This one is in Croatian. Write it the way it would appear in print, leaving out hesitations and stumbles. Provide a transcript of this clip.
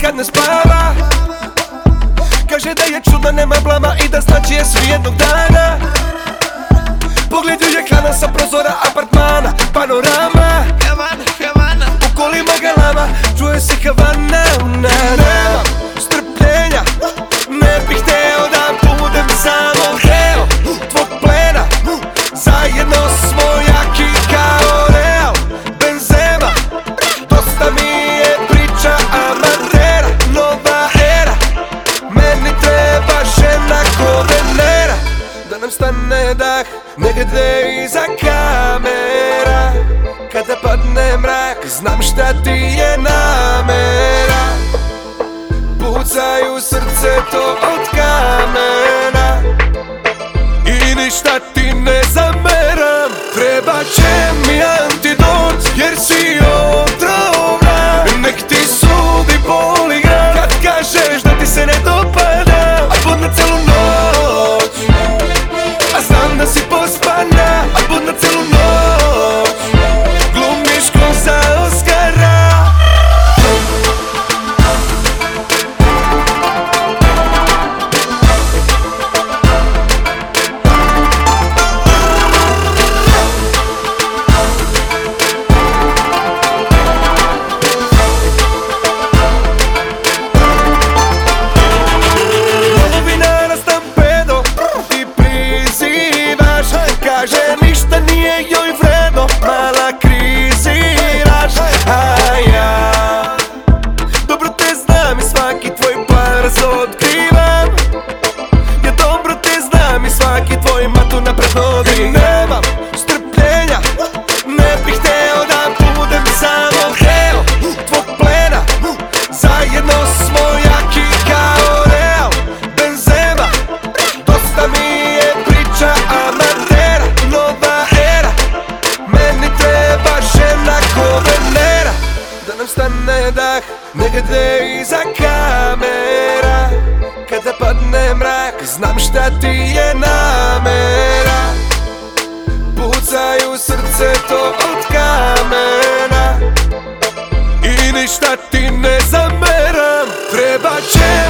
kad ne spava. Kaže da je čudna, nema blama i da znači je svi jednog dana. Pogled ju je hrana sa prozora apartmana. Panorama, u kolima galama, čuje se Havana. Nemam strpljenja, ne bih hteo da budem samo deo tvog plena. Zajedno smo jaki kao Real Benzema. Dosta mi je priča amatera. Nova era, meni treba žena ko Venera. Da nam stane dah negde iza kamera. Kada padne mrak, znam šta ti je namera. Pucaju srce to od kamena i ništa ti ne zameram. Treba će mi antidot jer si otrovna. Nek ti sudi poligraf kad kažeš da ti se ne dopada. A budna celu noć, a znam da si pospana. A budna celu noć, glumiš ko za Oscara. Kaže ništa nije joj vredno, mala kriziraš. A ja dobro te znam i svaki tvoj par razotkrivam. Ja dobro te znam i svaki tvoj matu napred nodim. Nemam strpljenja, ne bih hteo da budem samo deo tvog plena. Zajedno smo jaki kao Real Benzema. Dosta mi je priča amatera. Nova era, meni treba žena ko Venera. Da nam stane dah negde iza kamera. Kada padne mrak, znam šta ti je namera. Pucaju srce to od kamena i ništa ti ne zameram. Treba će